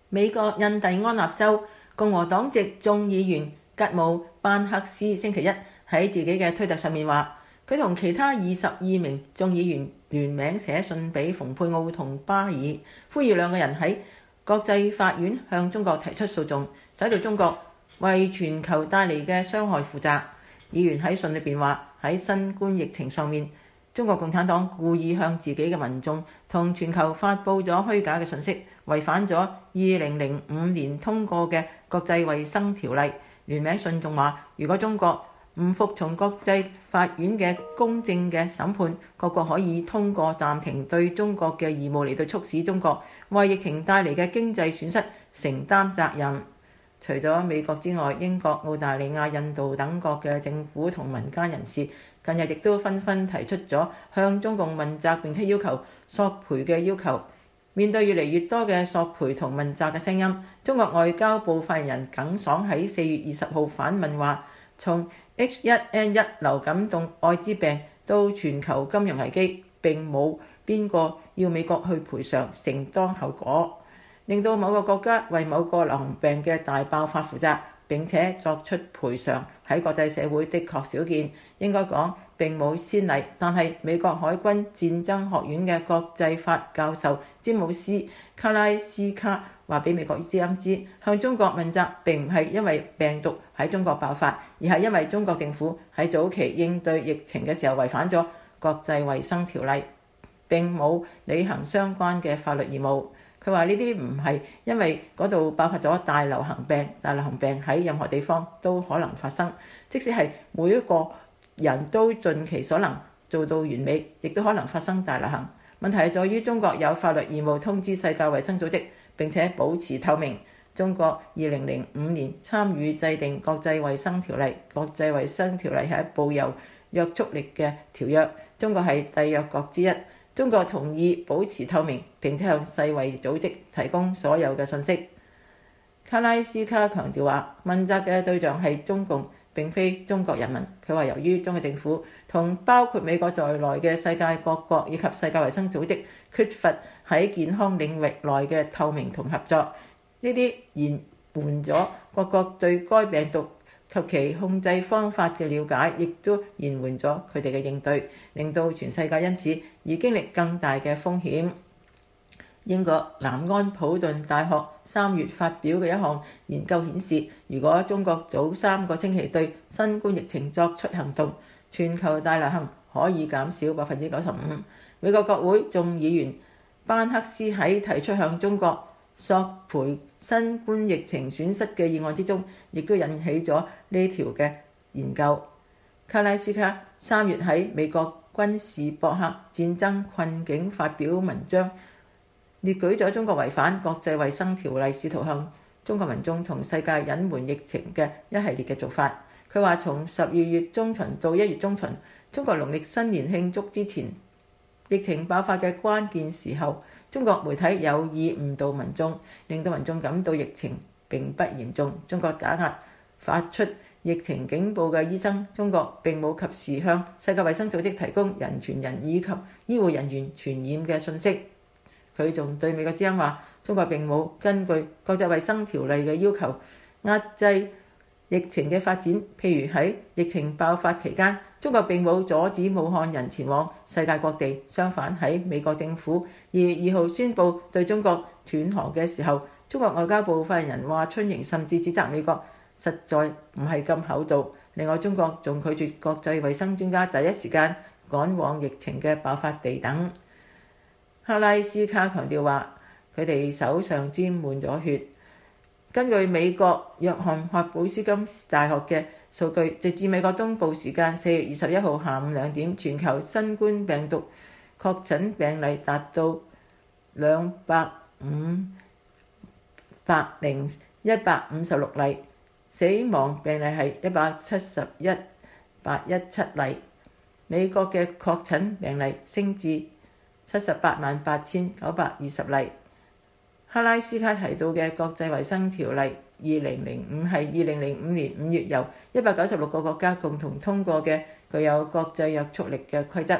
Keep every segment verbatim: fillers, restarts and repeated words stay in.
美國印第安納州共和黨籍眾議員吉姆班克斯星期一喺自己嘅推特上面話，佢同其他二十二名眾議員聯名寫信俾蓬佩奧同巴爾，呼籲兩個人喺國際法院向中國提出訴訟，使到中國為全球帶嚟嘅傷害負責。議員喺信裏邊話，喺新冠疫情上面，中國共產黨故意向自己嘅民眾同全球發布咗虛假嘅信息，違反咗二零零五年通過嘅國際衛生條例。聯名信仲話，如果中國唔服從國際法院嘅公正嘅審判，各國可以通過暫停對中國嘅義務嚟到促使中國為疫情帶嚟嘅經濟損失承擔責任。除咗美國之外，英國、澳大利亞、印度等國嘅政府同民間人士近日亦都紛紛提出咗向中共問責並且要求索賠嘅要求。面對越嚟越多嘅索賠同問責嘅聲音，中國外交部發言人耿爽喺四月二十號反問話，從 H 一 N 一 流感到愛滋病到全球金融危機，並冇邊個要美國去賠償承擔後果，令到某個國家為某個流行病嘅大爆發負責並且作出賠償，喺國際社會的確少見，應該講並冇先例。但係美國海軍戰爭學院嘅國際法教授詹姆斯卡拉斯卡話俾美國之音知，向中國問責並唔係因為病毒喺中國爆發，而係因為中國政府喺早期應對疫情嘅時候違反咗國際衛生條例，並冇履行相關嘅法律義務。佢話呢啲唔係因為嗰度爆發咗大流行病，大流行病喺任何地方都可能發生，即使係每一個人都盡其所能做到完美，亦都可能發生大流行。問題係在於中國有法律義務通知世界衛生組織並且保持透明。中國二零零五年參與制定國際衛生條例，國際衛生條例係一部有約束力嘅條約，中國係締約國之一。中國同意保持透明並且向世衛組織提供所有嘅信息。卡拉斯卡強調話，問責嘅對象係中共並非中國人民。佢話由於中國政府同包括美國在內嘅世界各國以及世界衛生組織缺乏喺健康領域內嘅透明同合作，呢啲延緩咗各國對該病毒及其控制方法嘅了解，亦都延緩咗佢哋嘅應對，令到全世界因此而經歷更大嘅風險。英國南安普頓大學三月發表嘅一項研究顯示，如果中國早三個星期對新冠疫情作出行動，全球大流行可以減少百分之九十五。美國國會眾議員班克斯喺提出向中國索賠新冠疫情損失嘅議案之中，亦都引起咗呢條嘅研究。卡拉斯卡三月喺美國軍事博客《戰爭困境》發表文章，列舉咗中國違反國際衛生條例，試圖向中國民眾同世界隱瞞疫情嘅一系列嘅做法。佢話從十二月中旬到一月中旬，中國農曆新年慶祝之前，疫情爆發嘅關鍵時候，中國媒體有意誤導民眾，令到民眾感到疫情並不嚴重。中國打壓發出疫情警報嘅醫生，中國並冇及時向世界衛生組織提供人傳人以及醫護人員傳染嘅信息。佢仲對美國之音話，中國並冇根據國際衛生條例嘅要求壓制疫情嘅發展，譬如喺疫情爆發期間，中國並冇阻止武漢人前往世界各地。相反，喺美國政府二月二號宣布對中國斷航嘅時候，中國外交部發言人華春瑩甚至指責美國實在唔係咁厚道。另外，中國仲拒絕國際衛生專家第一時間趕往疫情嘅爆發地等。克拉斯卡強調話，佢哋手上沾滿咗血。根據美國約翰霍普斯金大學嘅數據，直至美國東部時間四月二十一號下午兩點，全球新冠病毒確診病例達到兩百五百零一百五十六例，死亡病例係一百七十一百一七例。美國嘅確診病例升至七十八萬八千九百二十例。克拉斯卡提到嘅國際衛生條例二零零五係二零零五年五月由一百九十六個國家共同通過嘅具有國際約束力嘅規則，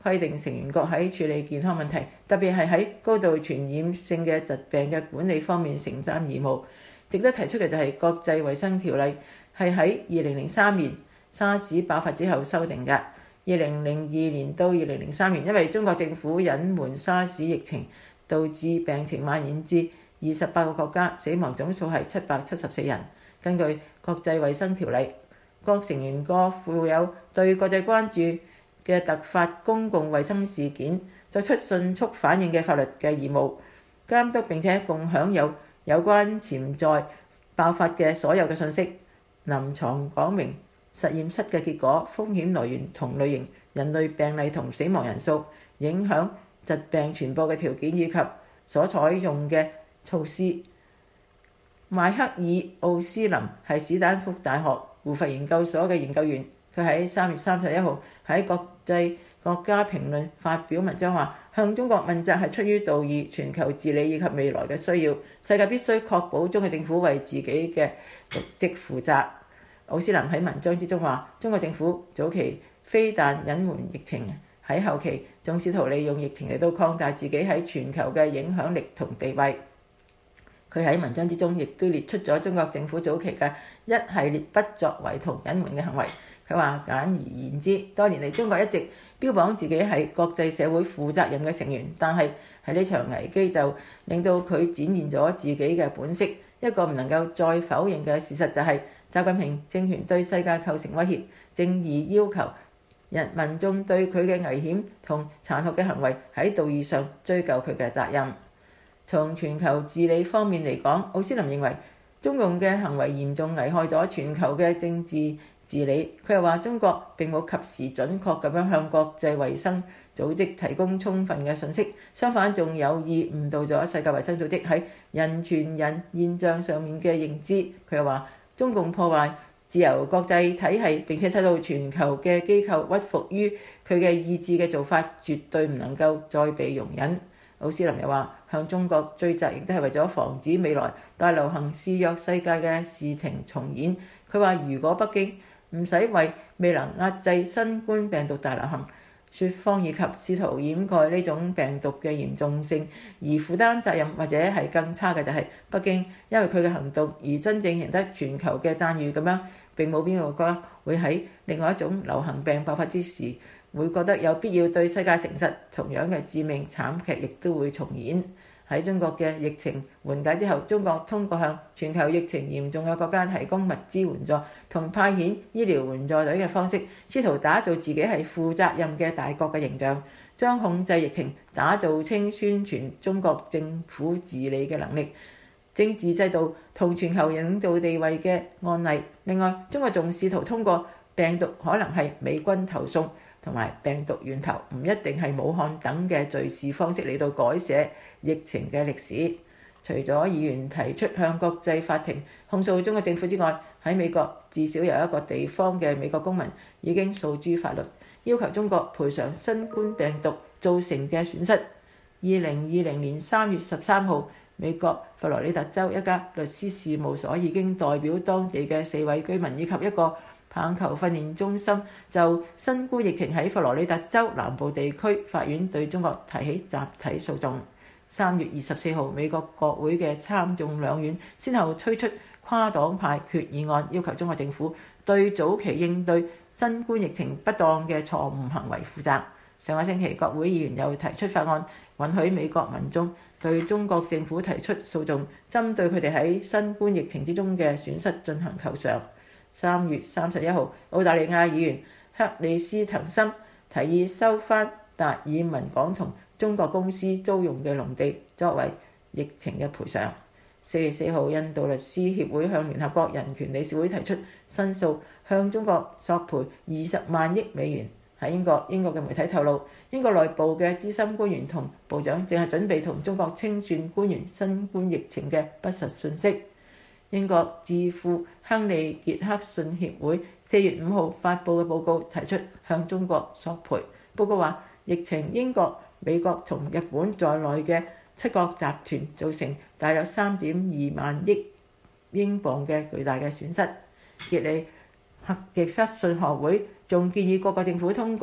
規定成員國喺處理健康問題，特別係喺高度傳染性嘅疾病嘅管理方面承擔義務。值得提出嘅就係國際衛生條例係喺二零零三年沙士爆發之後修訂嘅。二零零二年到二零零三年，因為中國政府隱瞞沙士疫情，導致病情蔓延至二十八個國家，死亡總數係七百七十四人。根據國際衛生條例，各成員國負有對國際關注嘅突發公共衛生事件作出迅速反應嘅法律嘅義務，監督並且共享有有關潛在爆發嘅所有嘅信息、臨床講明、實驗室嘅結果、風險來源同類型、人類病例同死亡人數、影響疾病傳播嘅條件以及所採用嘅措施。邁克爾·奧斯林係史丹福大學胡佛研究所嘅研究員，佢喺三月三十一號喺國際國家評論發表文章話，向中國問責係出於道義、全球治理以及未來嘅需要，世界必須確保中國政府為自己嘅瀆職負責。奧斯林喺文章之中話，中國政府早期非但隱瞞疫情，喺後期仲試圖利用疫情嚟到擴大自己喺全球嘅影響力同地位。佢喺文章之中亦都列出咗中國政府早期嘅一系列不作為同隱瞞嘅行為。佢話，簡而言之，多年嚟中國一直標榜自己係國際社會負責任嘅成員，但係喺呢場危機就令到佢展現咗自己嘅本色。一個唔能夠再否認嘅事實就係習近平政權對世界構成威脅，正義要求人民眾對佢嘅危險同殘酷嘅行為喺道義上追究佢嘅責任。從全球治理方面嚟講，奧斯林認為中共嘅行為嚴重危害咗全球嘅政治治理。佢又話，中國並冇及時準確咁樣向國際衛生組織提供充分嘅信息，相反仲有意誤導咗世界衛生組織喺人傳人現象上面嘅認知。佢又話，中共破壞自由國際體系並且使到全球嘅機構屈服於佢嘅意志嘅做法，絕對唔能夠再被容忍。奧斯林又話，向中國追責亦都係為咗防止未來大流行肆虐世界嘅事情重演。佢話，如果北京唔使為未能壓制新冠病毒大流行説謊以及試圖掩蓋呢種病毒嘅嚴重性而負擔責任，或者係更差嘅就係北京因為佢嘅行動而真正贏得全球嘅讚譽咁樣，並冇邊個國家會喺另外一種流行病爆發之時會覺得有必要對世界誠實。同樣嘅致命慘劇亦都會重演。喺中國嘅疫情緩解之後，中國通過向全球疫情嚴重嘅國家提供物資援助同派遣醫療援助隊嘅方式，試圖打造自己係負責任嘅大國嘅形象，將控制疫情打造清宣傳中國政府治理嘅能力、政治制度同全球領導地位嘅案例。另外，中國仲試圖通過病毒可能係美軍投送同埋病毒源頭唔一定係武漢等嘅敘事方式嚟到改寫疫情嘅歷史。除咗議員提出向國際法庭控訴中國政府之外，喺美國至少有一個地方嘅美國公民已經訴諸法律，要求中國賠償新冠病毒造成嘅損失。二零二零年三月十三號，美國佛羅里達州一家律師事務所已經代表當地嘅四位居民以及一個棒球訓練中心就新冠疫情喺佛羅里達州南部地區法院對中國提起集體訴訟。三月二十四號，美國國會嘅參眾兩院先後推出跨黨派決議案，要求中國政府對早期應對新冠疫情不當嘅錯誤行為負責。上個星期，國會議員又提出法案，允許美國民眾對中國政府提出訴訟，針對佢哋喺新冠疫情之中嘅損失進行求償。三月三十一號，澳大利亞議員克里斯滕森提議收返達爾文港同中國公司租用嘅農地作為疫情嘅賠償。四月四號，印度律師協會向聯合國人權理事會提出申訴，向中國索賠二十萬億美元。喺英國，英國嘅媒體透露，英國內部嘅資深官員同部長正係準備同中國清算官員新冠疫情嘅不實信息。英國智庫亨利傑克遜協會四月五號發布嘅報告提出向中國索賠。報告話，疫情英國、美國同日本在內嘅七國集團造成大約三點二萬億英鎊嘅巨大嘅損失。傑利克傑克遜學會仲建議各個政府通過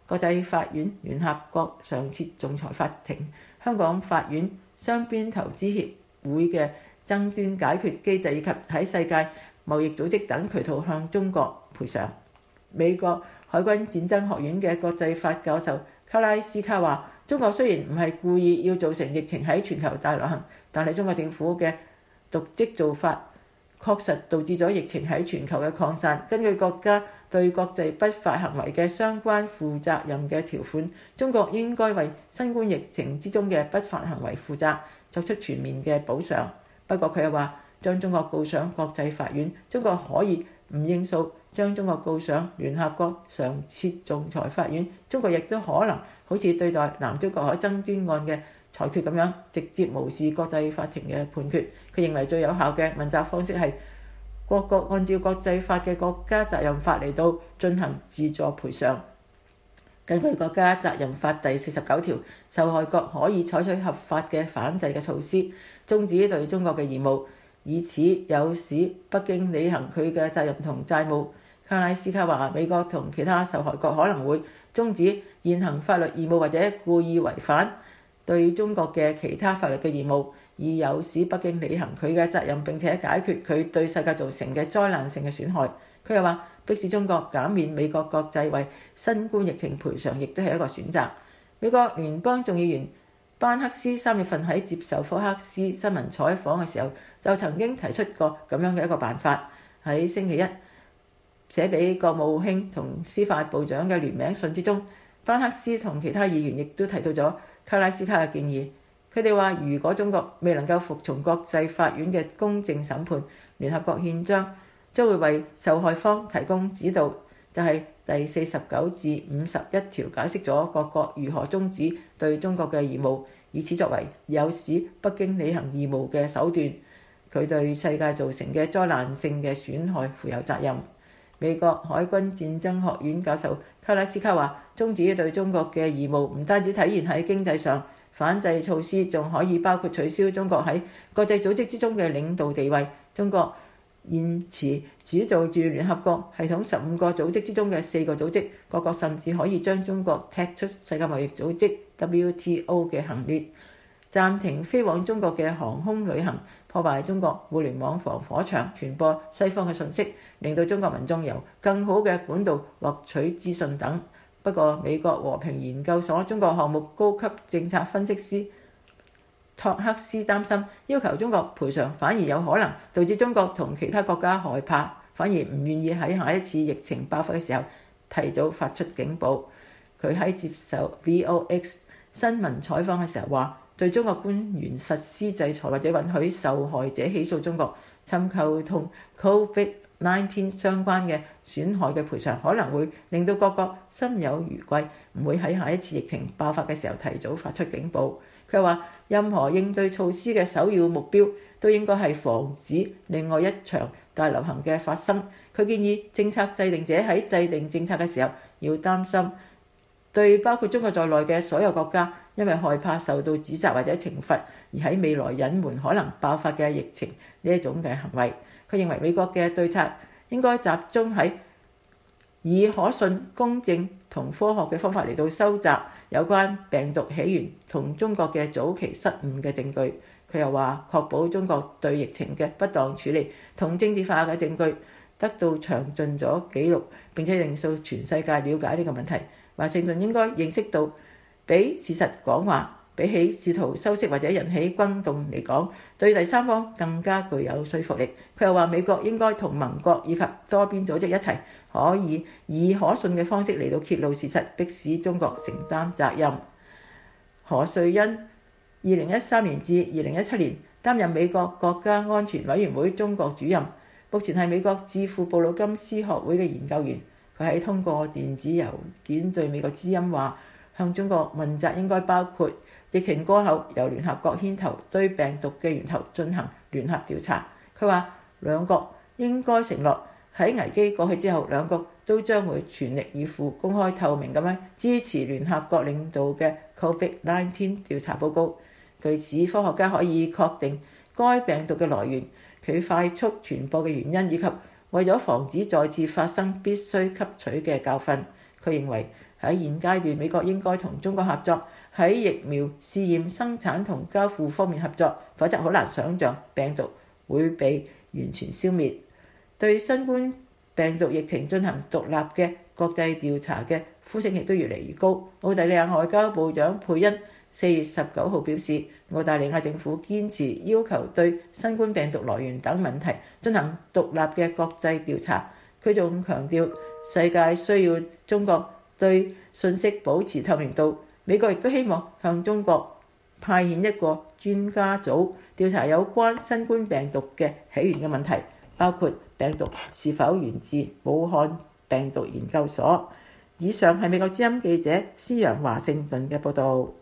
國際法院、聯合國常設仲裁法庭、香港法院、雙邊投資協會嘅爭端解決機制，以及喺世界貿易組織等渠道向中國賠償。美國海軍戰爭學院嘅國際法教授卡拉斯卡話：中國雖然唔係故意要造成疫情喺全球大流行，但係中國政府嘅瀆職做法確實導致咗疫情喺全球嘅擴散。根據國家對國際不法行為嘅相關負責任嘅條款，中國應該為新冠疫情之中嘅不法行為負責，作出全面嘅補償。不過佢又話，將中國告上國際法院，中國可以唔應訴；將中國告上聯合國常設仲裁法院，中國亦都可能好似對待南中國海爭端案嘅裁決咁樣，直接無視國際法庭嘅判決。佢認為最有效嘅問責方式係各國按照國際法嘅國家責任法嚟到進行自助賠償。根據國家責任法第四十九條，受害國可以採取合法嘅反制嘅措施，終止對中國嘅義務，以此誘使北京履行佢嘅責任同債務。卡拉斯卡話：美國同其他受害國可能會終止現行法律義務，或者故意違反對中國嘅其他法律嘅義務，以誘使北京履行佢嘅責任，並且解決佢對世界造成嘅災難性嘅損害。佢又話：迫使中國減免美國國債為新冠疫情賠償，亦都係一個選擇。美國聯邦眾議員班克斯三月份喺接受福克斯新聞採訪嘅時候，就曾經提出過咁樣嘅一個辦法。喺星期一寫俾國務卿同司法部長嘅聯名信之中，班克斯同其他議員亦都提到咗卡拉斯卡嘅建議。佢哋話，如果中國未能夠服從國際法院嘅公正審判，聯合國憲章將會為受害方提供指導，就係第四十九至五十一條解釋咗各國如何終止對中國嘅義務，以此作為誘使北京履行義務嘅手段。佢對世界造成嘅災難性嘅損害負有責任。美國海軍戰爭學院教授卡拉斯卡話：終止對中國嘅義務唔單止體現喺經濟上，反制措施仲可以包括取消中國喺國際組織之中嘅領導地位。中國現時主導住聯合國系統十五個組織之中嘅四個組織，各國甚至可以將中國踢出世界貿易組織 W T O 嘅行列，暫停飛往中國嘅航空旅行，破壞中國互聯網防火牆，傳播西方嘅信息，令到中國民眾由更好嘅管道獲取資訊等。不過，美國和平研究所中國項目高級政策分析師托克斯擔心，要求中國賠償反而有可能導致中國同其他國家害怕，反而唔願意喺下一次疫情爆發嘅時候提早發出警報。佢喺接受 V O X 新聞採訪嘅時候話，對中國官員實施制裁或者允許受害者起訴中國，尋求同 Covid 十九 相關嘅損害嘅賠償，可能會令到各國心有餘悸，唔會喺下一次疫情爆發嘅時候提早發出警報。佢話，任何應對措施嘅首要目標都應該係防止另外一場大流行嘅發生。佢建議政策制定者喺制定政策嘅時候要擔心對包括中國在內嘅所有國家因為害怕受到指責或者懲罰而喺未來隱瞞可能爆發嘅疫情呢一種嘅行為。佢認為美國嘅對策應該集中喺以可信、公正同科學嘅方法嚟到收集有關病毒起源同中國嘅早期失誤嘅證據。佢又話，確保中國對疫情嘅不當處理同政治化嘅證據得到詳盡咗記錄，並且令到全世界了解呢個問題。華盛頓應該認識到，比事實講話，比起試圖修飾或者引起轟動嚟講，對第三方更加具有說服力。佢又話，美國應該同盟國以及多邊組織一齊，可以以可信嘅方式嚟到揭露事實，迫使中國承擔責任。何瑞恩二零一三年至二零一七年擔任美國國家安全委員會中國主任，目前係美國智庫布魯金斯學會嘅研究員。佢喺通過電子郵件對美國之音話，向中國問責應該包括疫情過後由聯合國牽頭對病毒嘅源頭進行聯合調查。佢話，兩國應該承諾喺危機過去之後，兩國都將會全力以赴、公開透明咁樣支持聯合國領導嘅 Covid 十九 調查報告。據此，科學家可以確定該病毒嘅來源、佢快速傳播嘅原因，以及為咗防止再次發生必須吸取嘅教訓。佢認為喺現階段，美國應該同中國合作，喺疫苗試驗、生產同交付方面合作，否則好難想像病毒會被完全消滅。對新冠病毒疫情進行獨立嘅國際調查嘅呼聲亦都越嚟越高。澳大利亞外交部長佩恩四月十九號表示，澳大利亞政府堅持要求對新冠病毒來源等問題進行獨立嘅國際調查。佢仲強調，世界需要中國對信息保持透明度。美國亦都希望向中國派遣一個專家組調查有關新冠病毒嘅起源嘅問題，包括病毒是否源自武漢病毒研究所。以上係美國之音記者施陽華盛頓嘅報導。